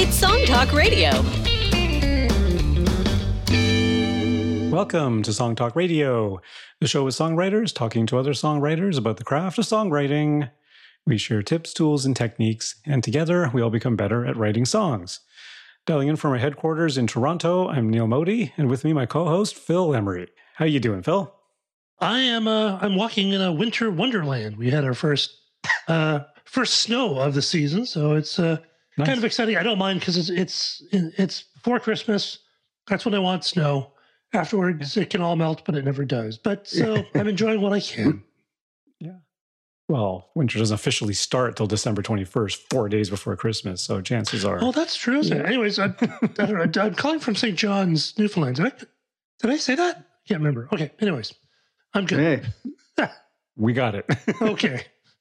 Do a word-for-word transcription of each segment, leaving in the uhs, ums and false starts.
It's Song Talk Radio. Welcome to Song Talk Radio, the show with songwriters talking to other songwriters about the craft of songwriting. We share tips, tools, and techniques, and together we all become better at writing songs. Dialing in from our headquarters in Toronto, I'm Neil Modi, and with me my co-host Phil Emery. How you doing, Phil? I am. Uh, I'm walking in a winter wonderland. We had our first uh, first snow of the season, so it's uh, nice. Kind of exciting. I don't mind because it's it's it's before Christmas. That's when I want snow. Afterwards, it can all melt, but it never does. But so I'm enjoying what I can. Yeah. Well, winter doesn't officially start till December twenty-first, four days before Christmas. So chances are. Oh, that's true. Yeah. Anyways, I, I don't know. I'm calling from Saint John's, Newfoundland. Did I, did I say that? I can't remember. Okay. Anyways, I'm good. Hey, we got it. Okay.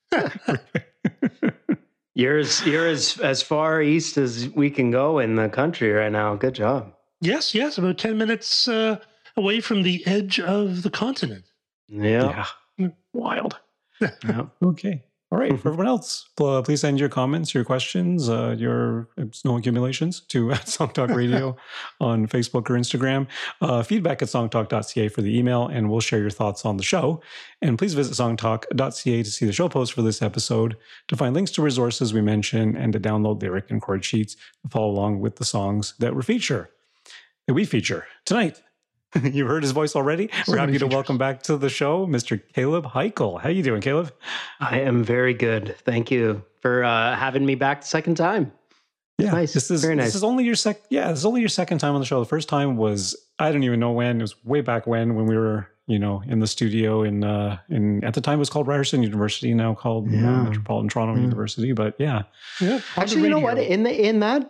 You're as you're as as far east as we can go in the country right now. Good job. Yes, yes, about ten minutes uh, away from the edge of the continent. Yeah. Yeah. Wild. Yeah. Okay. All right. For everyone else, uh, please send your comments, your questions, uh, your snow accumulations to at Song Talk Radio on Facebook or Instagram. Uh, feedback at songtalk dot c a for the email, and we'll share your thoughts on the show. And please visit songtalk dot c a to see the show post for this episode, to find links to resources we mention, and to download lyric and chord sheets to follow along with the songs that we feature. That we feature tonight. You've heard his voice already. So We're happy to features. welcome back to the show, Mister Caleb Heichel. How you doing, Caleb? I am very good. Thank you for uh, having me back the second time. Yeah, Nice. This is Very nice. this is only your sec. Yeah, this is only your second time on the show. The first time was I don't even know when. It was way back when when we were you know in the studio in uh in at the time it was called Ryerson University, now called uh, Yeah. Metropolitan Toronto Yeah. University. But yeah, Yeah. on the Actually, you know what? radio. In the in that,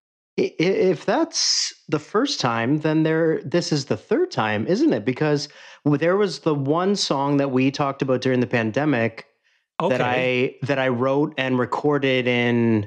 i- i- if that's the first time, then there this is the third time, isn't it? Because there was the one song that we talked about during the pandemic okay. that I that I wrote and recorded in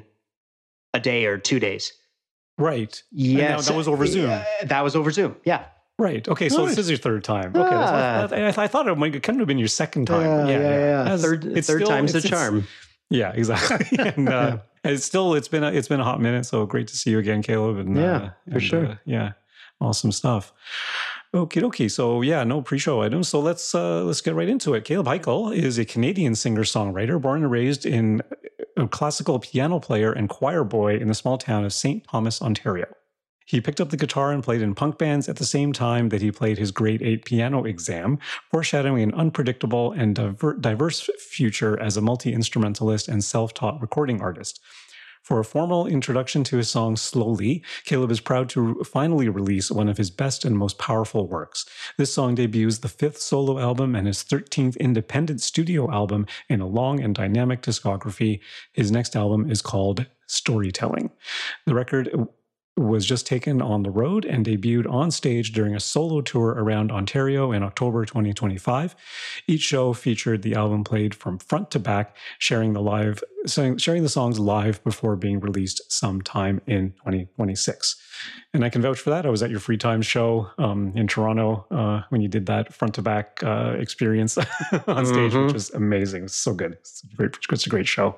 a day or two days. right, Yes, that- that was over Zoom. Uh, that was over Zoom. Yeah. right. Okay, so Nice. this is your third time. Okay, that's what I, Ah. thought. I, I thought it might it couldn't have been your second time. Yeah, yeah, yeah. That's- Third, it's third still- time's the it's- it's- charm. Yeah, exactly. and uh, it's still it's been a, it's been a hot minute, so great to see you again, Caleb. And Yeah, uh, for and, sure. uh, yeah, awesome stuff. Okay, dokie. So yeah, no pre-show items. So let's uh, let's get right into it. Caleb Heichel is a Canadian singer-songwriter, born and raised in a classical piano player and choir boy in the small town of Saint Thomas, Ontario. He picked up the guitar and played in punk bands at the same time that he played his grade eight piano exam, foreshadowing an unpredictable and diver- diverse future as a multi-instrumentalist and self-taught recording artist. For a formal introduction to his song Slowly, Caleb is proud to finally release one of his best and most powerful works. This song debuts the fifth solo album and his thirteenth independent studio album in a long and dynamic discography. His next album is called Storytelling. The record was just taken on the road and debuted on stage during a solo tour around Ontario in October twenty twenty-five. Each show featured the album played from front to back, sharing the live, sharing the songs live before being released sometime in twenty twenty-six. And I can vouch for that. I was at your Free Time show um, in Toronto uh, when you did that front to back uh, experience on stage, Mhm. which was amazing. It's so good. It's a great, it's a great show.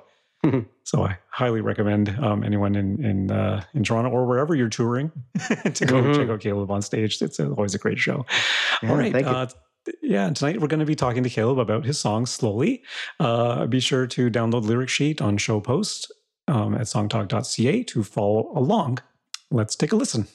So I highly recommend um, anyone in in uh, in Toronto or wherever you're touring to go Mhm. check out Caleb on stage. It's always a great show. Yeah, All right. thank you. Uh, yeah, and tonight we're going to be talking to Caleb about his song Slowly. Uh, be sure to download lyric sheet on show post um, at songtalk dot c a to follow along. Let's take a listen.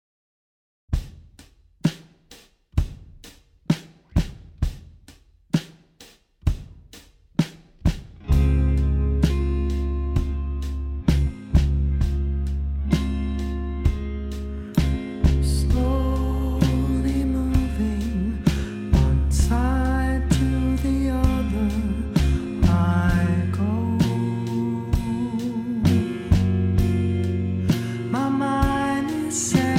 Slowly moving one side to the other, I go. My mind is set.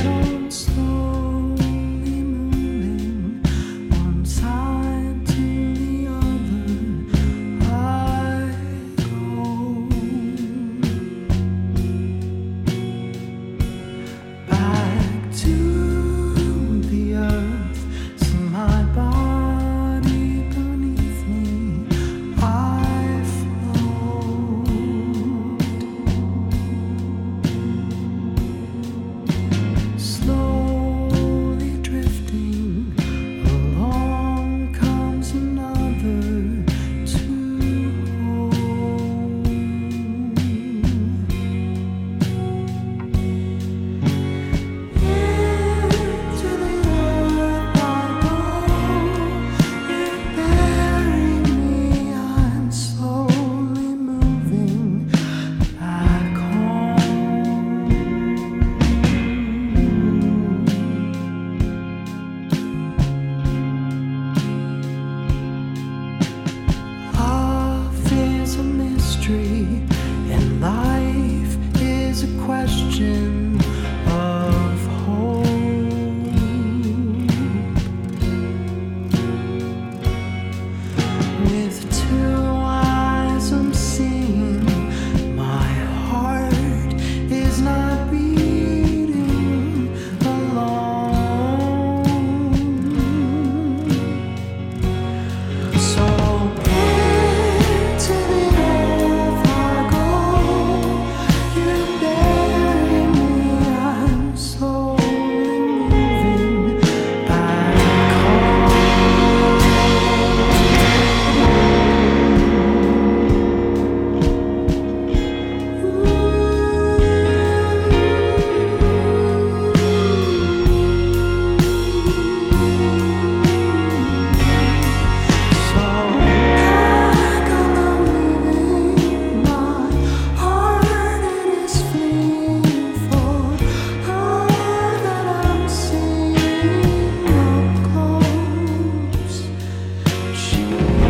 fleeing for all that I'm seeing up close. She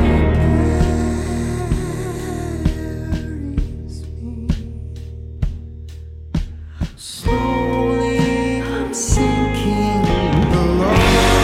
buries me. Slowly I'm sinking below.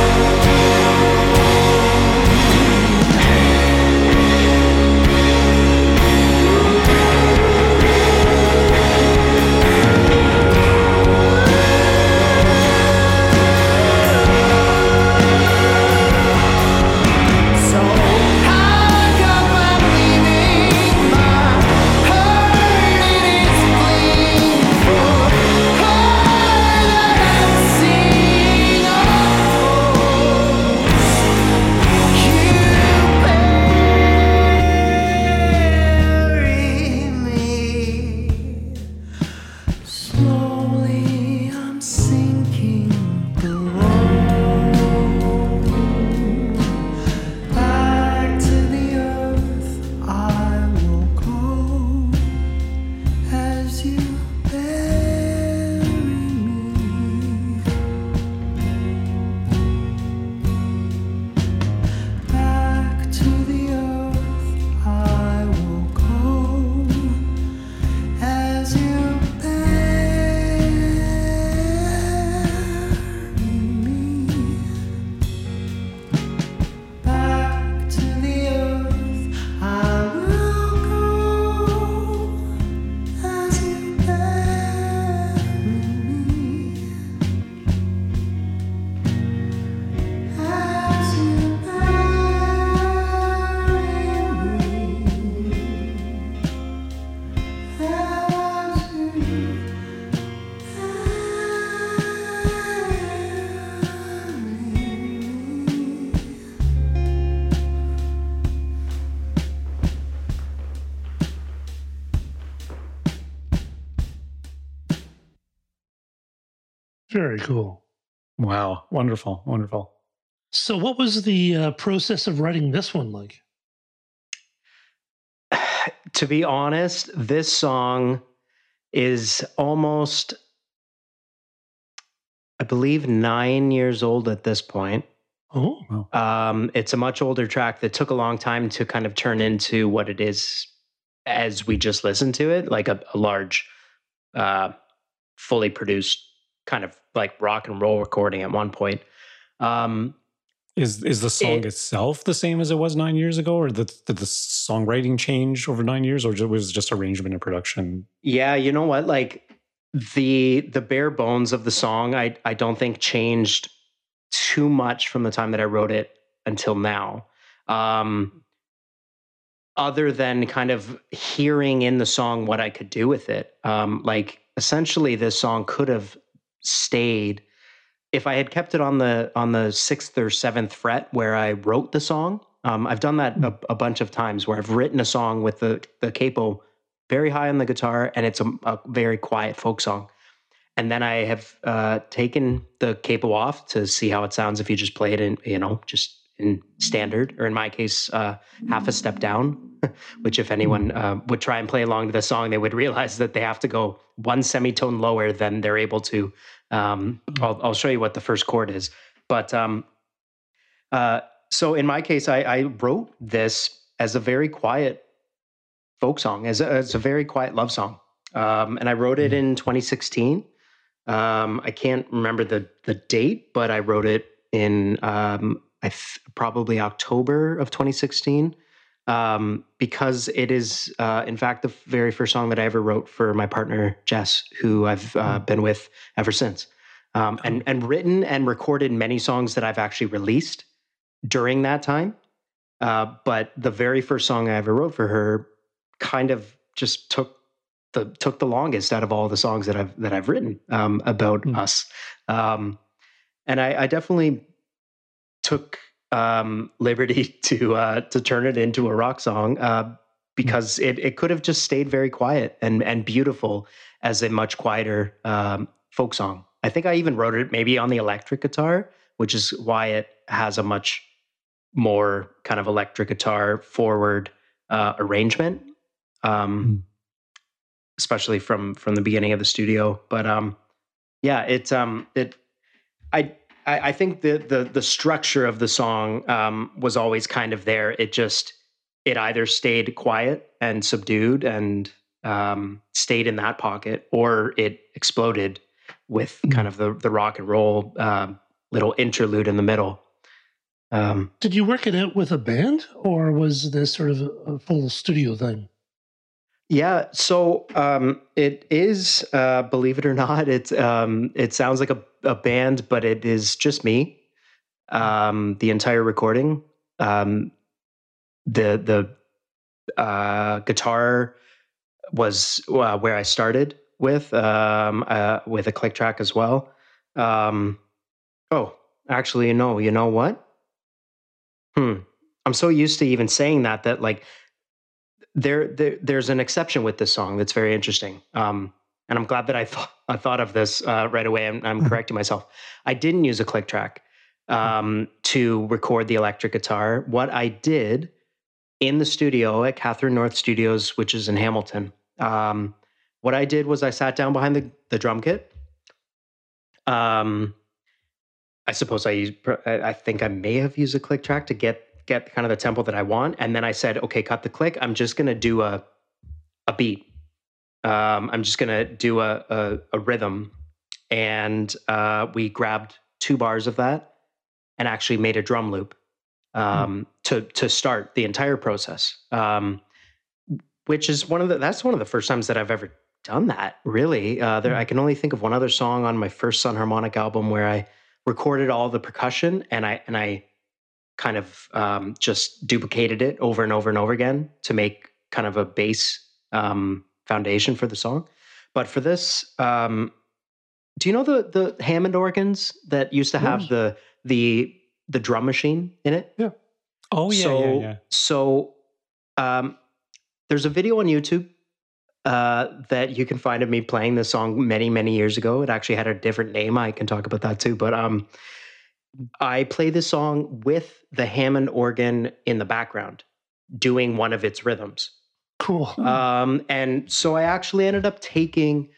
So high up I'm leaving my heart in its bleeding for all that I'm seeing up close. You bury me. Slowly I'm sinking below. Back to the earth I will go as you bury me. Back to the earth I will go as you bury me. Back to the earth I will go as you bury me. As you Very cool. Wow. Wonderful. Wonderful. So, what was the uh, process of writing this one like? To be honest, this song is almost, I believe, nine years old at this point. Oh, Um, it's a much older track that took a long time to kind of turn into what it is as we just listened to it, like a, a large, uh, fully produced kind of like rock and roll recording at one point. Um, Is is the song It- itself the same as it was nine years ago, or did, did the songwriting change over nine years, or was it just arrangement and production? Yeah, you know what? Like the the bare bones of the song, I I don't think changed too much from the time that I wrote it until now. Um, other than kind of hearing in the song what I could do with it. Um, like essentially, this song could have stayed if I had kept it on the on the sixth or seventh fret where I wrote the song. Um, I've done that a, a bunch of times where I've written a song with the the capo very high on the guitar, and it's a, a very quiet folk song. And then I have uh, taken the capo off to see how it sounds if you just play it in, you know, just in standard, or in my case, uh, half a step down. Which, if anyone uh, would try and play along to the song, they would realize that they have to go one semitone lower than they're able to. Um, I'll, I'll show you what the first chord is. But um, uh, so in my case, I, I wrote this as a very quiet folk song, as a, as a very quiet love song. Um, and I wrote it in twenty sixteen. Um, I can't remember the the date, but I wrote it in um, I th- probably October of twenty sixteen. Um, because it is, uh, in fact, the very first song that I ever wrote for my partner, Jess, who I've uh, been with ever since. Um, and, and written and recorded many songs that I've actually released during that time. Uh, but the very first song I ever wrote for her kind of just took the took the longest out of all the songs that I've that I've written um, about Mm. us. Um, and I, I definitely took um liberty to uh to turn it into a rock song uh because it it could have just stayed very quiet and and beautiful as a much quieter um folk song. I think I even wrote it maybe on the electric guitar, which is why it has a much more kind of electric guitar forward uh arrangement. Um especially from from the beginning of the studio. But um, yeah, it um, it I. I I think the the the structure of the song um, was always kind of there. It just it either stayed quiet and subdued and um, stayed in that pocket, or it exploded with kind of the the rock and roll uh, little interlude in the middle. Um, Did you work it out with a band, or was this sort of a, a full studio thing? Yeah, so um, it is, uh, believe it or not, it's um, it sounds like a, a band, but it is just me. Um, the entire recording, um, the the uh, guitar was uh, where I started with um, uh, with a click track as well. Um, oh, actually, no, you know what? Hmm, I'm so used to even saying that that like. There, there, there's an exception with this song that's very interesting, um, and I'm glad that I thought I thought of this uh, right away. I'm, I'm correcting myself. I didn't use a click track um, to record the electric guitar. What I did in the studio at Catherine North Studios, which is in Hamilton, um, what I did was I sat down behind the, the drum kit. Um, I suppose I used. I think I may have used a click track to get. get kind of the tempo that I want. And then I said, okay, cut the click. I'm just going to do a, a beat. Um, I'm just going to do a, a, a rhythm. And uh, we grabbed two bars of that and actually made a drum loop um, mm. to, to start the entire process. Um, which is one of the, that's one of the first times that I've ever done that, really. Uh, there, mm. I can only think of one other song on my first Sun Harmonic album where I recorded all the percussion and I, and I, kind of um, just duplicated it over and over and over again to make kind of a bass um, foundation for the song. But for this, um, do you know the the Hammond organs that used to have yes. the the the drum machine in it? Yeah. Oh yeah, so, yeah, yeah. So um, there's a video on YouTube uh, that you can find of me playing this song many many years ago. It actually had a different name. I can talk about that too, but um. I play this song with the Hammond organ in the background, doing one of its rhythms. Cool. Um, and so I actually ended up taking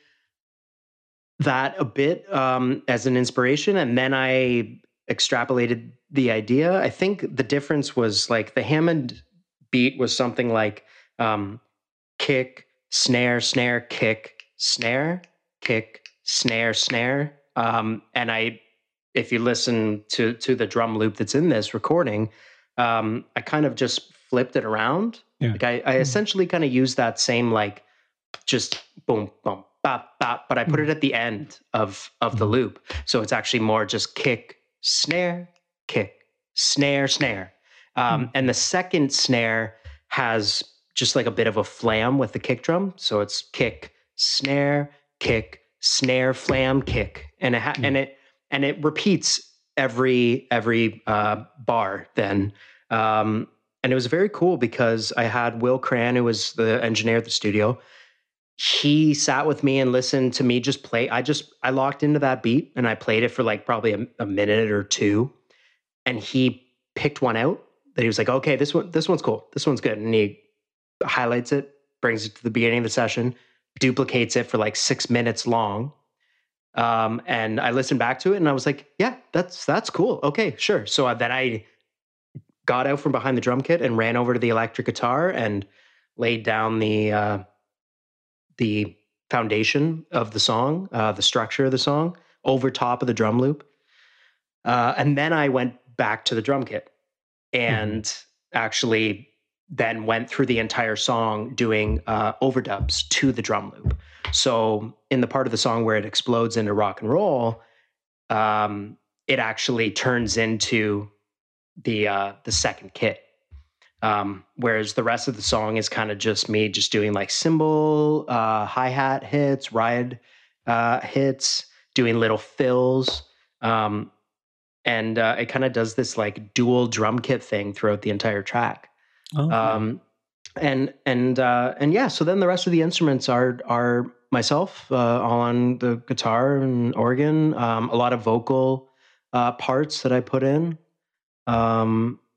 that a bit um, as an inspiration, and then I extrapolated the idea. I think the difference was like the Hammond beat was something like um, kick, snare, snare, kick, snare, kick, snare, snare. Um, and I if you listen to to the drum loop that's in this recording, um, I kind of just flipped it around. Yeah. Like I, I essentially kind of used that same like just boom, boom, bop, bop, but I put it at the end of of the loop. So it's actually more just kick, snare, kick, snare, snare. Um, mm. And the second snare has just like a bit of a flam with the kick drum. So it's kick, snare, kick, snare, flam, kick. And it ha- mm. and it And it repeats every every uh, bar then. Um, and it was very cool because I had Will Cran, who was the engineer at the studio. He sat with me and listened to me just play. I just, I locked into that beat and I played it for like probably a, a minute or two. And he picked one out that he was like, okay, this one, this one's cool. This one's good. And he highlights it, brings it to the beginning of the session, duplicates it for like six minutes long. Um, and I listened back to it and I was like, yeah, that's, that's cool. Okay, sure. So uh, then I got out from behind the drum kit and ran over to the electric guitar and laid down the, uh, the foundation of the song, uh, the structure of the song over top of the drum loop. Uh, and then I went back to the drum kit and mm-hmm. actually then went through the entire song doing uh, overdubs to the drum loop. So in the part of the song where it explodes into rock and roll, um, it actually turns into the uh, the second kit. Um, whereas the rest of the song is kind of just me just doing like cymbal, uh, hi-hat hits, ride uh, hits, doing little fills. Um, and uh, it kind of does this like dual drum kit thing throughout the entire track. Okay. Um, and, and, uh, and yeah, so then the rest of the instruments are, are myself, uh, all on the guitar and organ, um, a lot of vocal, uh, parts that I put in. Um,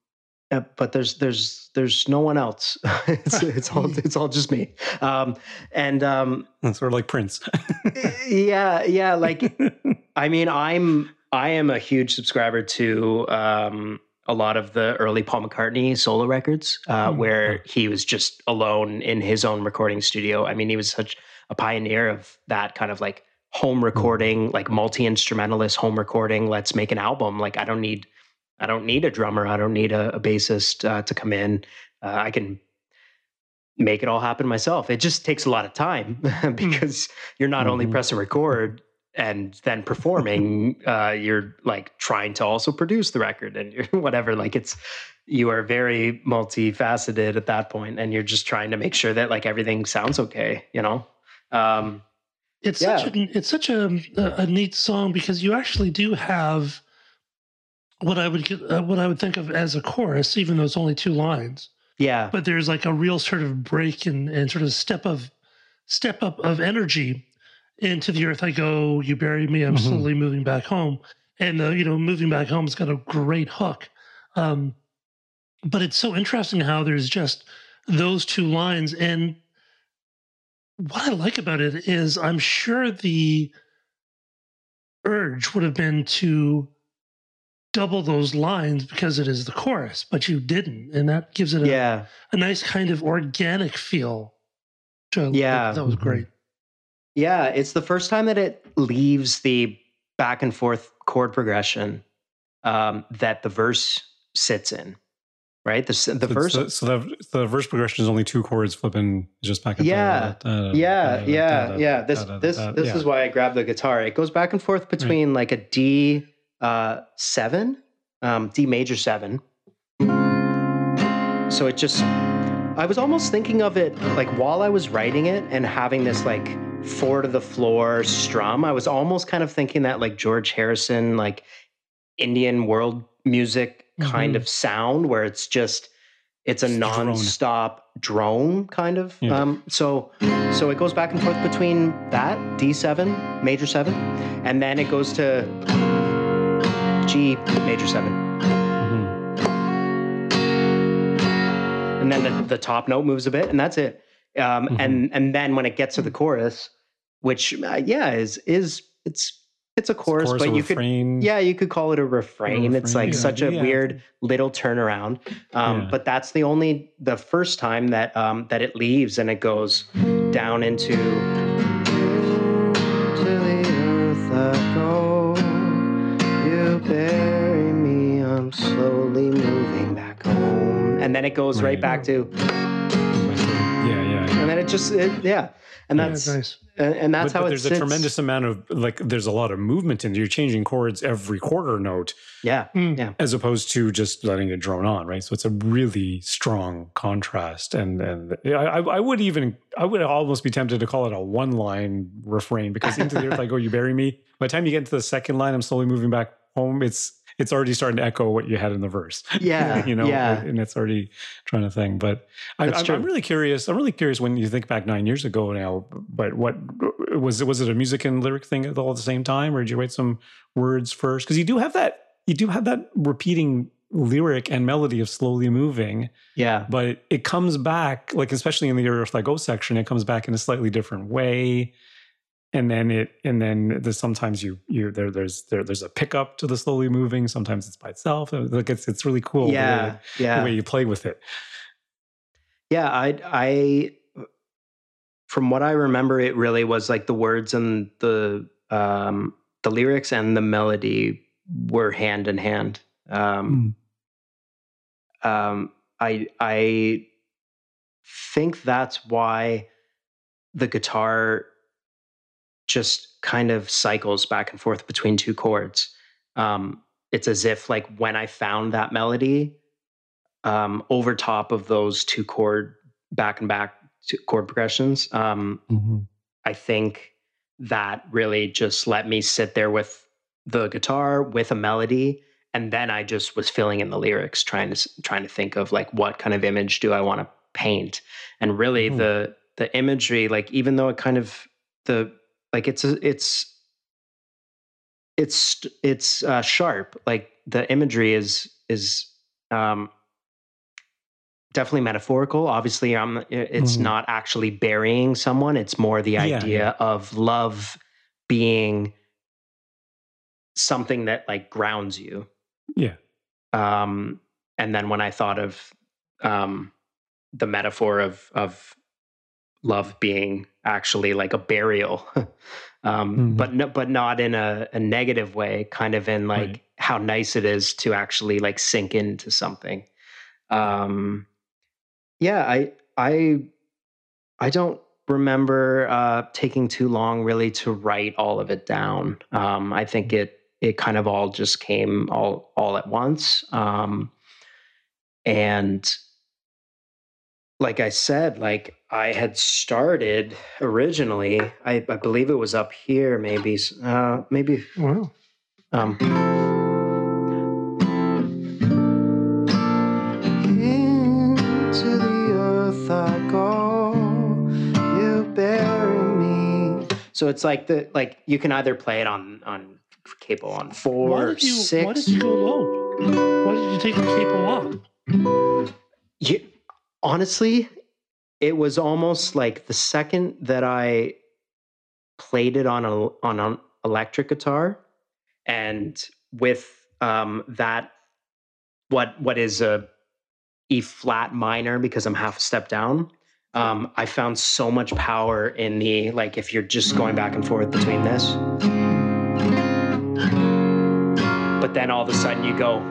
uh, but there's there's there's no one else. it's it's all it's all just me. Um, and um, It's sort of like Prince. yeah, yeah. Like, I mean, I'm I am a huge subscriber to um, a lot of the early Paul McCartney solo records, uh, Mm. where he was just alone in his own recording studio. I mean, he was such a pioneer of that kind of like home recording, like multi-instrumentalist home recording. Let's make an album. Like, I don't need, I don't need a drummer. I don't need a, a bassist uh, to come in. Uh, I can make it all happen myself. It just takes a lot of time because you're not only Mhm. pressing record and then performing, uh, you're like trying to also produce the record and you're whatever. Like, it's, you are very multifaceted at that point, and you're just trying to make sure that like everything sounds okay, you know? Um, It's Yeah. such a it's such a, a a neat song because you actually do have what I would get- uh, what I would think of as a chorus, even though it's only two lines. yeah. But there's like a real sort of break and, and sort of step of step up of energy into the earth I go, you bury me, I'm Mhm. slowly moving back home. And uh, you know, moving back home's got a great hook. Um, but it's so interesting how there's just those two lines. And what I like about it is I'm sure the urge would have been to double those lines because it is the chorus, but you didn't. And that gives it a, Yeah. a nice kind of organic feel. So Yeah. that was Mhm. great. Yeah. It's the first time that it leaves the back and forth chord progression um, that the verse sits in, right? The, s- the So, verse. so, so the, the verse progression is only two chords flipping just back and Yeah. forth. Yeah, yeah, yeah. This this this yeah. is why I grabbed the guitar. It goes back and forth between like a D uh, seven, um, D major seven. So it just, I was almost thinking of it like while I was writing it and having this like four to the floor strum. I was almost kind of thinking that like George Harrison, like Indian world music kind Mhm. of sound where it's just, it's a Just drone. non-stop drone kind of. Yeah. Um, so, so it goes back and forth between that D seven, major seven, and then it goes to G major seven, Mhm. and then the, the top note moves a bit, and that's it. Um, Mhm. And and then when it gets to the chorus, which uh, yeah is is it's it's a chorus, Chorus but or you refrain. could yeah you could call it a refrain. It's refrain, like yeah, such a yeah. weird little turnaround. Um, Yeah. But that's the only the first time that um, that it leaves and it goes down into to the earth I go, you bury me, I'm slowly moving back home, and then it goes right, Right. back to, Yeah, yeah, yeah. and then it just it, yeah, and Yeah, that's nice. and, and that's but, how but it there's sits. a tremendous amount of like there's a lot of movement in you're changing chords every quarter note yeah Mm. yeah as opposed to just letting it drone on, right? So it's a really strong contrast, and and I, I I would even I would almost be tempted to call it a one line refrain because into the earth I go, you bury me. By the time you get into the second line, I'm slowly moving back home. It's it's already starting to echo what you had in the verse. Yeah, you know, yeah. and it's already trying to thing. But I, That's I'm, true. I'm really curious. I'm really curious when you think back nine years ago now. But what was it? Was it a music and lyric thing all at the same time, or did you write some words first? Because you do have that. You do have that repeating lyric and melody of slowly moving, yeah but it, it comes back, like especially in the Earth I Go section, it comes back in a slightly different way. And then it, and then there's sometimes you, you there, there's there, there's a pickup to the slowly moving. Sometimes it's by itself. Like it's it's really cool. yeah the way, it- yeah the way you play with it. yeah I I from what I remember, it really was like the words and the um, the lyrics and the melody were hand in hand. Um, um, I I think that's why the guitar just kind of cycles back and forth between two chords. Um, it's as if like when I found that melody um, over top of those two chord back and back two chord progressions. Um, Mm-hmm. I think that really just let me sit there with the guitar with a melody, and then I just was filling in the lyrics, trying to trying to think of like what kind of image do I want to paint, and really Mhm. the the imagery, like even though it kind of the like it's a, it's it's it's uh, sharp, like the imagery is is um, definitely metaphorical. Obviously, I'm, it's Mhm. not actually burying someone. It's more the Yeah, idea yeah. of love being something that like grounds you. Yeah. Um, and then when I thought of um, the metaphor of of love being actually like a burial, um, Mhm. but no, but not in a, a negative way, kind of in like Right. how nice it is to actually like sink into something. Um, yeah, I I I don't remember uh, taking too long really to write all of it down. Um, I think it it kind of all just came all all at once. Um, and like I said, like I had started originally, I, I believe it was up here, maybe, uh, maybe, Wow. um, into the earth I go, you bury me. So it's like the like you can either play it on on capo on four Why or did you six. why did you go low? Why did you take the capo off? You, honestly, it was almost like the second that I played it on a on an electric guitar, and with um, that what what is a E flat minor because I'm half a step down. Um, I found so much power in the like if you're just going back and forth between this, but then all of a sudden you go.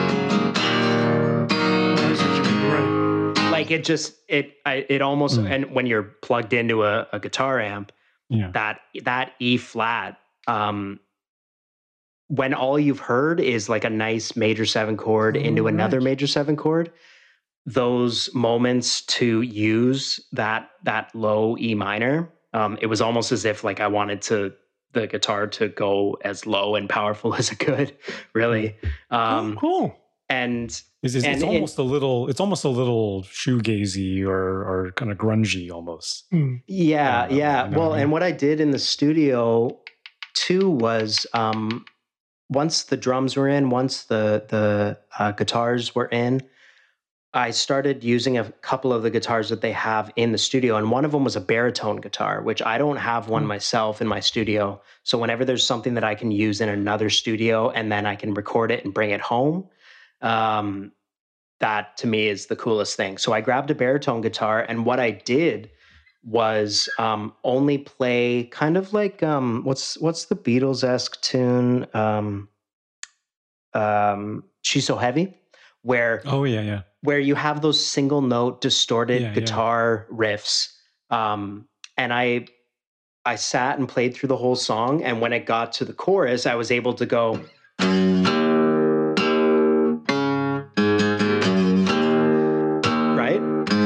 Right. Like it just it I, it almost Mm. and when you're plugged into a, a guitar amp, Yeah. that that E flat, um, when all you've heard is like a nice major seven chord Oh, into another right. major seven chord, those moments to use that that low E minor, um, it was almost as if like I wanted to the guitar to go as low and powerful as it could, really. Um, oh, cool. And It's, it's, and it's it- almost a little. It's almost a little shoegazy or or kind of grungy almost. Hmm. Yeah, Uh, yeah. you know Well, what I mean? and what I did in the studio too was um, once the drums were in, once the the uh, guitars were in, I started using a couple of the guitars that they have in the studio, and one of them was a baritone guitar, which I don't have one Hmm. myself in my studio. So whenever there's something that I can use in another studio, and then I can record it and bring it home. Um, that to me is the coolest thing. So I grabbed a baritone guitar, and what I did was um, only play kind of like um, what's what's the Beatles-esque tune? Um, um, She's So Heavy, where Oh yeah, yeah. where you have those single note distorted Yeah, yeah. guitar riffs. Um, and I I sat and played through the whole song, and when it got to the chorus, I was able to go. Right?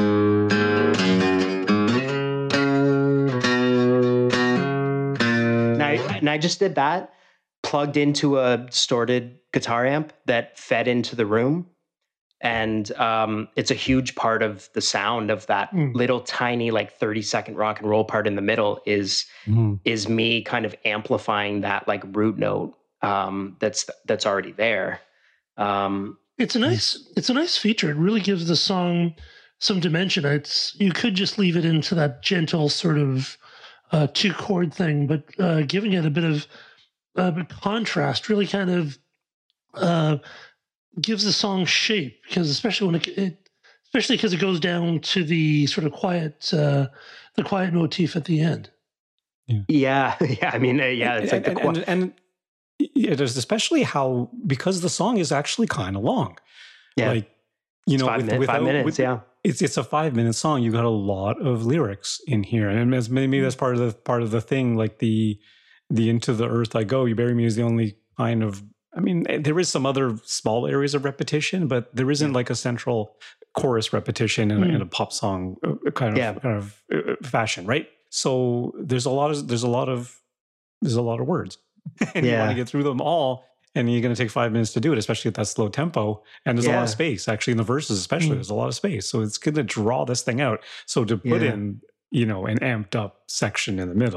And I, and I just did that, plugged into a distorted guitar amp that fed into the room. And um, it's a huge part of the sound of that Mm. little tiny, like thirty second rock and roll part in the middle is Mhm. is me kind of amplifying that like root note um, that's that's already there. Um, It's a nice it's a nice feature. It really gives the song some dimension. It's you could just leave it into that gentle sort of uh, two chord thing, but uh, giving it a bit of uh, bit contrast really kind of uh, gives the song shape, because especially when it, it especially because it goes down to the sort of quiet uh, the quiet motif at the end. yeah, yeah. I mean, uh, yeah. It's like and, the and, qu- and, and it is especially how because the song is actually kind of long. yeah. Like you It's know, five, with, minute, without, five minutes. with, yeah. it's it's a five minute song. You got a lot of lyrics in here, and as maybe that's part of the part of the thing. Like the the into the earth I go, you bury me is the only kind of. I mean, there is some other small areas of repetition, but there isn't Yeah. like a central chorus repetition in, Mm. in a pop song uh, kind of Yeah. kind of uh, fashion, right? So there's a lot of there's a lot of there's a lot of words, and you want Yeah. to get through them all. And you're going to take five minutes to do it, especially at that slow tempo. And there's a lot Yeah. of space, actually, in the verses, especially. Mm. There's a lot of space. So it's going to draw this thing out. So to put Yeah. in, you know, an amped up section in the middle,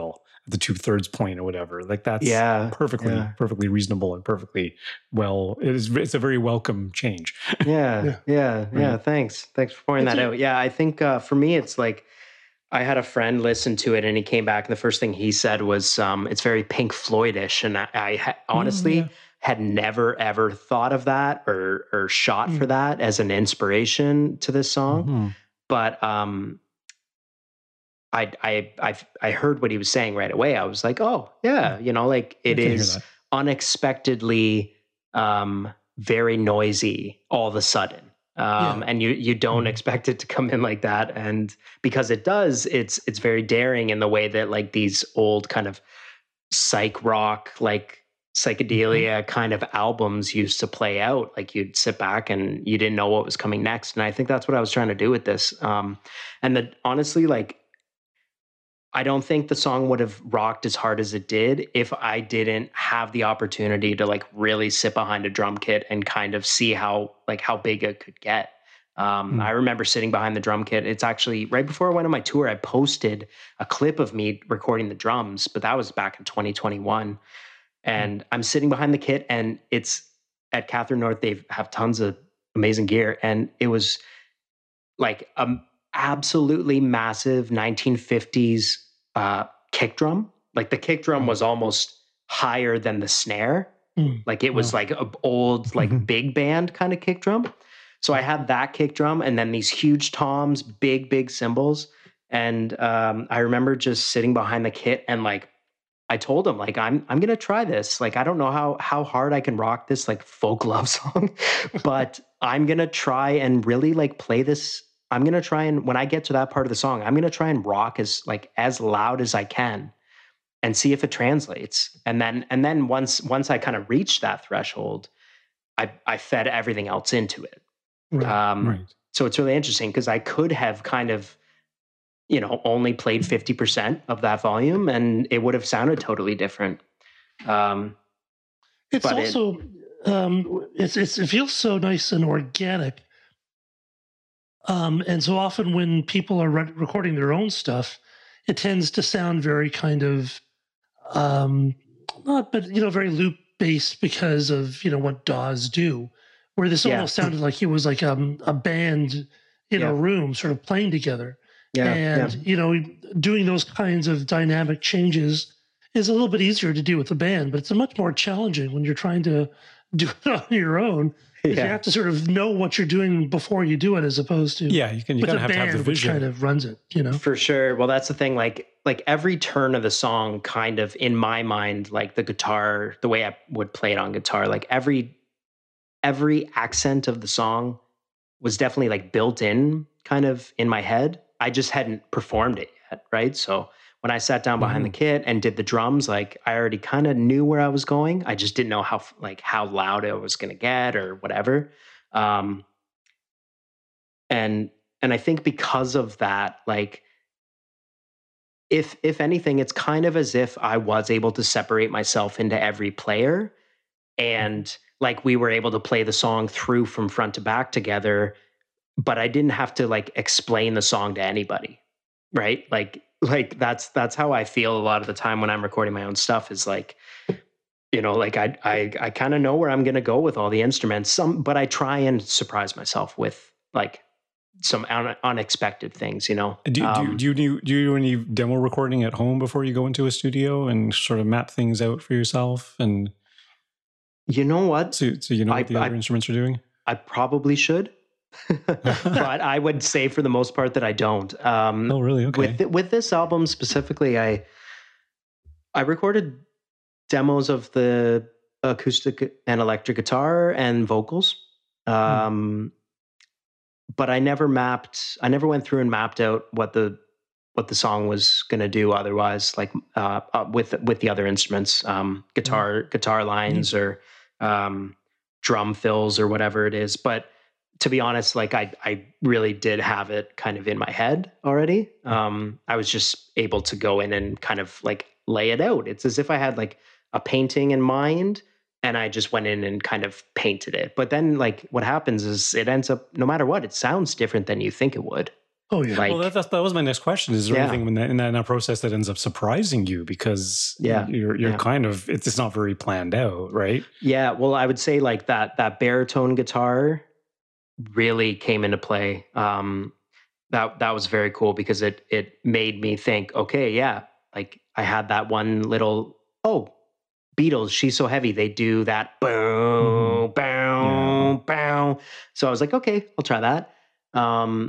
the two thirds point or whatever. Like that's Yeah, perfectly, yeah. perfectly reasonable and perfectly well. It is, it's a very welcome change. Yeah, Yeah. yeah, yeah. Right. Thanks, thanks for pointing It's that a- out. Yeah, I think uh, for me, it's like I had a friend listen to it, and he came back, and the first thing he said was, um, "It's very Pink Floydish," and I, I ha- honestly yeah. had never ever thought of that or or shot for Mm. that as an inspiration to this song. Mhm. But um, I I I I heard what he was saying right away. I was like, oh yeah, you know, like I it can hear is that. unexpectedly um, very noisy all of a sudden. Um, Yeah. and you you don't Mhm. expect it to come in like that, and because it does, it's it's very daring in the way that like these old kind of psych rock, like psychedelia kind of albums used to play out. Like you'd sit back and you didn't know what was coming next, and I think that's what I was trying to do with this. Um, and the honestly, like I don't think the song would have rocked as hard as it did if I didn't have the opportunity to like really sit behind a drum kit and kind of see how like how big it could get. Um, Hmm. I remember sitting behind the drum kit. It's actually right before I went on my tour, I posted a clip of me recording the drums, but that was back in twenty twenty-one. And I'm sitting behind the kit, and it's at Catherine North. They have tons of amazing gear, and it was like a absolutely massive nineteen fifties uh, kick drum. Like the kick drum was almost higher than the snare. Mm. Like it was Wow. like a old, like Mhm. big band kind of kick drum. So I had that kick drum, and then these huge toms, big, big cymbals. And um, I remember just sitting behind the kit, and like I told him, like I'm I'm gonna try this. Like I don't know how how hard I can rock this like folk love song, but I'm gonna try and really like play this. I'm gonna try and when I get to that part of the song, I'm gonna try and rock as like as loud as I can and see if it translates. And then and then once once I kind of reached that threshold, I I fed everything else into it. Right. Um, Right. So it's really interesting because I could have kind of, you know, only played fifty percent of that volume and it would have sounded totally different. Um, It's but it- also um, it's, it's it feels so nice and organic. Um, and so often when people are re- recording their own stuff, it tends to sound very kind of um, not, but you know, very loop based because of you know what D A Ws do. Where this Yeah. almost sounded like it was like um, a band in Yeah. a room, sort of playing together. yeah, and yeah. you know, doing those kinds of dynamic changes is a little bit easier to do with the band, but it's a much more challenging when you're trying to do it on your own. You Yeah. have to sort of know what you're doing before you do it, as opposed to Yeah, you can. You with kind a of have to have band the which vision. kind of runs it. You know, For sure. Well, that's the thing. Like, like every turn of the song, kind of in my mind, like the guitar, the way I would play it on guitar, like every every accent of the song was definitely like built in, kind of in my head. I just hadn't performed it yet, right? So when I sat down behind the kit and did the drums, like I already kind of knew where I was going. I just didn't know how like how loud it was going to get or whatever. Um, and and I think because of that, like if if anything, it's kind of as if I was able to separate myself into every player, and like we were able to play the song through from front to back together, but I didn't have to like explain the song to anybody, right? Like like that's that's how I feel a lot of the time when I'm recording my own stuff is like, you know, like I I I kind of know where I'm going to go with all the instruments, some but I try and surprise myself with like some un- unexpected things, you know. Do, do, Um, do you do do you do any demo recording at home before you go into a studio and sort of map things out for yourself and you know what? so so you know I- what the other I- instruments are doing? I probably should. But I would say for the most part that I don't. Um, Oh, really? Okay. With with this album specifically, I I recorded demos of the acoustic and electric guitar and vocals, um, but I never mapped. I never went through and mapped out what the what the song was going to do. Otherwise, like uh, uh, with with the other instruments, um, guitar guitar lines or um, drum fills or whatever it is, but to be honest, like I, I really did have it kind of in my head already. Um, I was just able to go in and kind of like lay it out. It's as if I had like a painting in mind and I just went in and kind of painted it. But then like what happens is it ends up, no matter what, it sounds different than you think it would. Oh yeah. Like, well, that, that's, that was my next question. Is there Yeah. anything in that, in that in that process that ends up surprising you because Yeah. you're you're Yeah. kind of it's, it's not very planned out, right? yeah, well, I would say like that that baritone guitar really came into play. Um, that that was very cool because it it made me think, okay, yeah, like I had that one little oh, Beatles, She's So Heavy, they do that boom, Mhm. bow, bow. So I was like, okay, I'll try that. Um,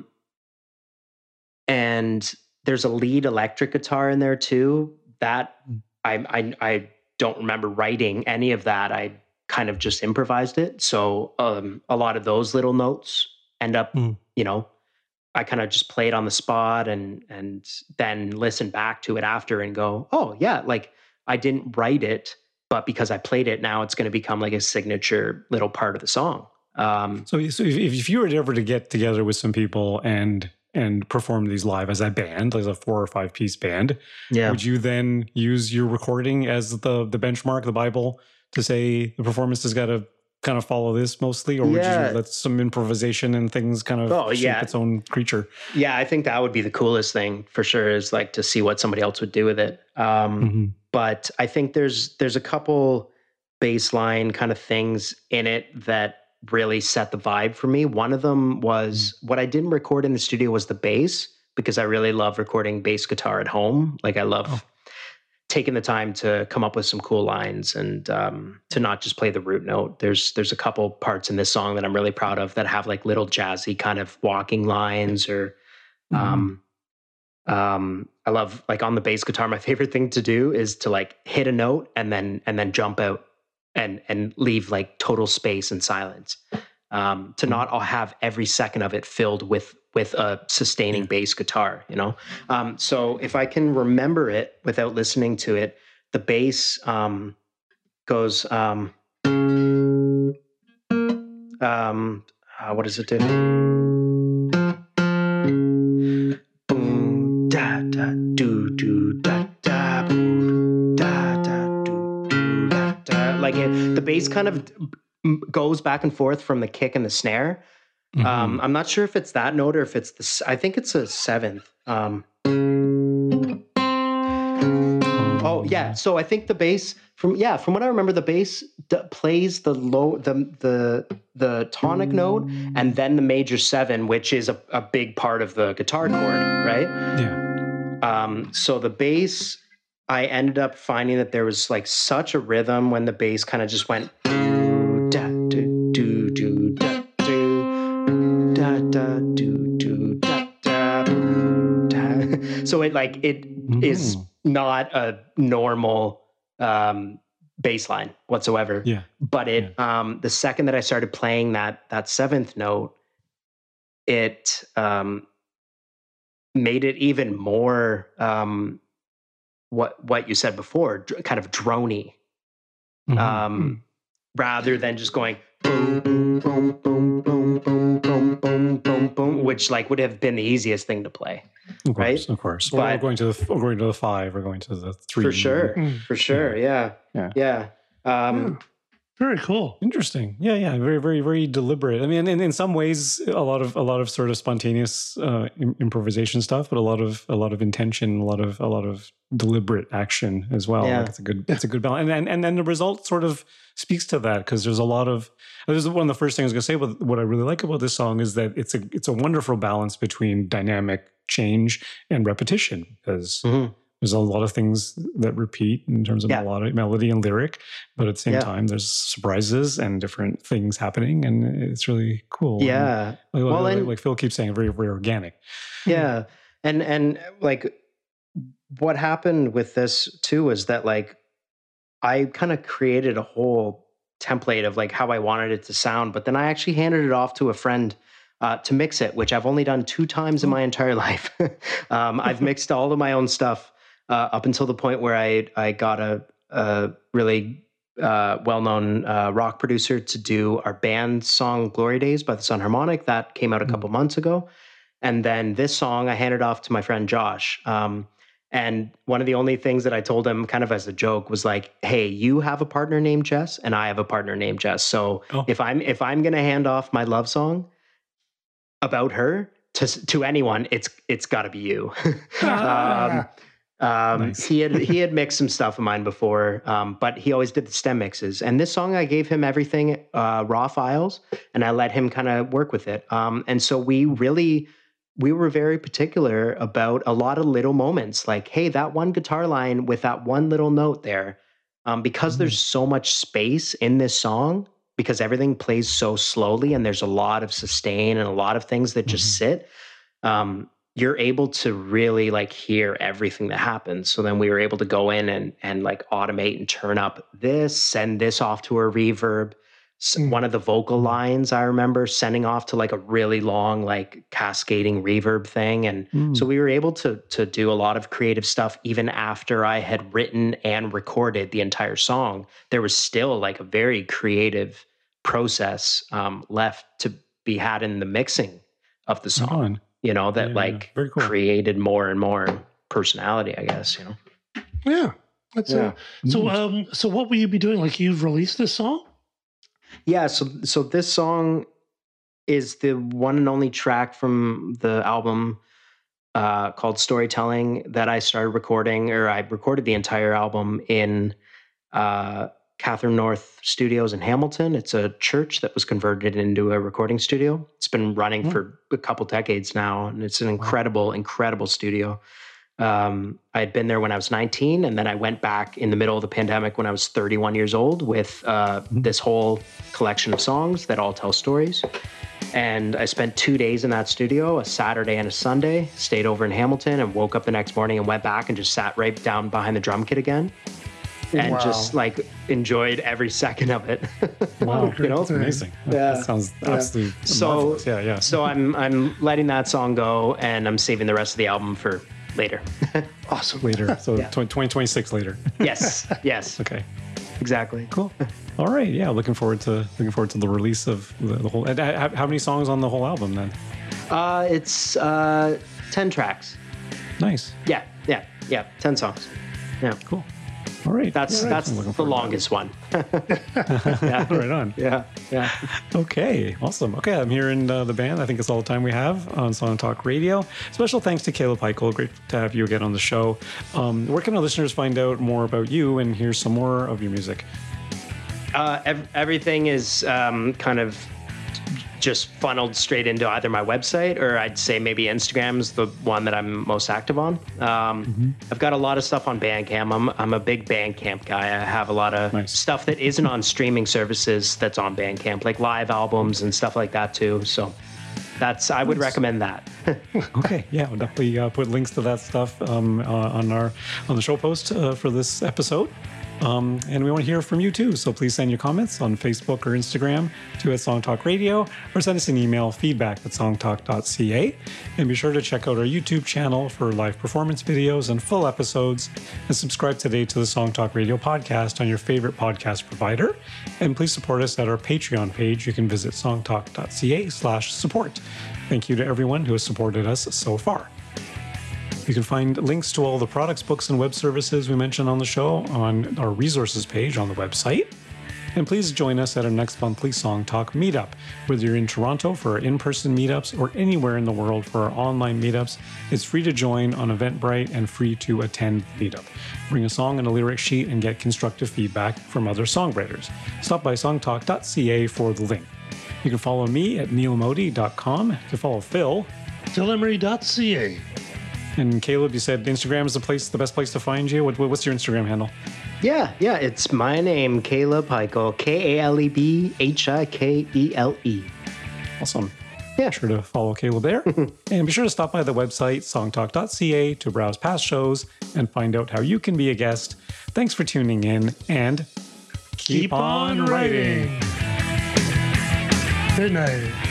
and there's a lead electric guitar in there too. That I I I don't remember writing any of that. I kind of just improvised it. So um, a lot of those little notes end up, Mm. you know, I kind of just play it on the spot and and then listen back to it after and go, oh yeah, like I didn't write it, but because I played it, now it's going to become like a signature little part of the song. Um, So, so if, if you were ever to get together with some people and and perform these live as a band, as a four or five piece band, yeah. would you then use your recording as the the benchmark, the Bible, to say the performance has got to kind of follow this mostly, or would Yeah. you let some improvisation and things kind of Oh, shape yeah. its own creature? Yeah, I think that would be the coolest thing for sure, is like to see what somebody else would do with it. Um, Mhm. but I think there's there's a couple baseline kind of things in it that really set the vibe for me. One of them was what I didn't record in the studio was the bass, because I really love recording bass guitar at home. Like I love Oh. taking the time to come up with some cool lines and um, to not just play the root note. There's there's a couple parts in this song that I'm really proud of that have like little jazzy kind of walking lines or um, um, I love like on the bass guitar. My favorite thing to do is to like hit a note and then and then jump out and and leave like total space and silence. Um, to not all have every second of it filled with with a sustaining Yeah. bass guitar, you know. Um, so if I can remember it without listening to it, the bass um, goes. Um, um, uh, what does it do? Boom da da do do da da boom da da do do da da. Like it, the bass kind of m- goes back and forth from the kick and the snare. Mhm. Um, I'm not sure if it's that note or if it's the. s- I think it's a seventh. Um, oh yeah, so I think the bass from yeah from what I remember, the bass d- plays the low the the the tonic note and then the major seven, which is a, a big part of the guitar chord, right? Yeah. Um, so the bass, I ended up finding that there was like such a rhythm when the bass kind of just went do da do do do da do da da do do da da da. So it like it is Mhm. not a normal um, bass line whatsoever. Yeah. But it um, the second that I started playing that that seventh note, it um, made it even more um, what what you said before, dr- kind of drony, Mhm. um, rather than just going boom boom boom boom boom boom boom boom boom boom, which like would have been the easiest thing to play Of course, right? of course. Or, or But- going to the or going to the five, or going to the three. for sure, Mm. for sure, yeah, Yeah. yeah. Um, Very cool. Interesting. Yeah, yeah. Very, very, very deliberate. I mean, in, in some ways, a lot of a lot of sort of spontaneous uh, im- improvisation stuff, but a lot of a lot of intention, a lot of a lot of deliberate action as well. Yeah. Like it's a good it's a good balance, and and and then the result sort of speaks to that, because there's a lot of. This is one of the first things I was going to say. But what I really like about this song is that it's a it's a wonderful balance between dynamic change and repetition, because. mhm. There's a lot of things that repeat in terms of Yeah. melodic, melody and lyric, but at the same Yeah. time, there's surprises and different things happening, and it's really cool. And Yeah, like, Well, like, and- like Phil keeps saying, very, very organic. yeah, and and like what happened with this too is that like I kind of created a whole template of like how I wanted it to sound, but then I actually handed it off to a friend uh, to mix it, which I've only done two times in my entire life. um, I've mixed all of my own stuff uh, up until the point where I I got a, a really uh, well-known uh, rock producer to do our band song "Glory Days" by the Sun Harmonic. That came out a couple months ago, and then this song I handed off to my friend Josh. Um, and one of the only things that I told him, kind of as a joke, was like, "Hey, you have a partner named Jess, and I have a partner named Jess. So Oh. if I'm if I'm gonna hand off my love song about her, to to anyone, it's it's got to be you. Ah. um, um, Nice. he had he had mixed some stuff of mine before, um, but he always did the stem mixes. And this song, I gave him everything uh, raw files, and I let him kind of work with it. Um, and so we really we were very particular about a lot of little moments, like, hey, that one guitar line with that one little note there, um, because Mm. there's so much space in this song, because everything plays so slowly and there's a lot of sustain and a lot of things that just Mhm. sit. Um, you're able to really like hear everything that happens. So then we were able to go in and and like automate and turn up this, send this off to a reverb. S- Mm. One of the vocal lines I remember sending off to like a really long, like cascading reverb thing. And Mm. so we were able to to do a lot of creative stuff even after I had written and recorded the entire song. There was still like a very creative process um, left to be had in the mixing of the Right song. on. You know, that Yeah, like very cool. created more and more personality, I guess. You know. Yeah. That's Yeah. Uh, so Mm. um so what will you be doing? Like you've released this song? Yeah, so so this song is the one and only track from the album uh, called Storytelling that I started recording, or I recorded the entire album in uh, Catherine North Studios in Hamilton. It's a church that was converted into a recording studio. It's been running Hmm. for a couple decades now, and it's an incredible, incredible studio. Um, I had been there when I was nineteen, and then I went back in the middle of the pandemic when I was thirty-one years old with uh, this whole collection of songs that all tell stories. And I spent two days in that studio, a Saturday and a Sunday, stayed over in Hamilton and woke up the next morning and went back and just sat right down behind the drum kit again and Wow. just like enjoyed every second of it. Wow. you know? That's amazing. That- Yeah. That sounds Yeah. absolutely So- marvelous. Yeah, yeah. So I'm I'm letting that song go, and I'm saving the rest of the album for later. Awesome. later. So Yeah. twenty twenty-six later. yes, yes, Okay. exactly. Cool. All right. Yeah. Looking forward to looking forward to the release of the, the whole. And how, how many songs on the whole album then? Uh, it's uh, ten tracks. Nice. Yeah, yeah, yeah, ten songs. Yeah, Cool. All right. that's All right. that's I'm looking the forward to longest one. that. yeah, Right on. yeah, yeah. Okay, awesome. Okay, I'm here in uh, the band. I think it's all the time we have on Song Talk Radio. Special thanks to Caleb Heichel. Great to have you again on the show. Um, where can our listeners find out more about you and hear some more of your music? Uh, ev- everything is um, kind of just funneled straight into either my website or I'd say maybe Instagram's the one that I'm most active on. Um, Mm-hmm. I've got a lot of stuff on Bandcamp. I'm, I'm a big Bandcamp guy. I have a lot of Nice. stuff that isn't on streaming services that's on Bandcamp, like live albums and stuff like that too. So that's I would Nice. recommend that. Okay, yeah, we'll definitely uh, put links to that stuff um, uh, on our on the show post uh, for this episode. Um, and we want to hear from you too. So please send your comments on Facebook or Instagram to at Song Talk Radio, or send us an email, feedback at songtalk dot c a. And be sure to check out our YouTube channel for live performance videos and full episodes. And subscribe today to the Song Talk Radio podcast on your favorite podcast provider. And please support us at our Patreon page. You can visit songtalk dot c a slash support. Thank you to everyone who has supported us so far. You can find links to all the products, books, and web services we mentioned on the show on our resources page on the website. And please join us at our next monthly Song Talk meetup. Whether you're in Toronto for our in-person meetups or anywhere in the world for our online meetups, it's free to join on Eventbrite and free to attend the meetup. Bring a song and a lyric sheet and get constructive feedback from other songwriters. Stop by songtalk dot c a for the link. You can follow me at neil modi dot com. You can follow Phil. phil emery dot c a. And Caleb, you said Instagram is the place, the best place to find you. What, what's your Instagram handle? Yeah, yeah, it's my name, Caleb Heichel, K A L E B H I K E L E. Awesome. Yeah. Be sure to follow Caleb there. And be sure to stop by the website, songtalk dot c a, to browse past shows and find out how you can be a guest. Thanks for tuning in, and keep, Keep on writing. Good night.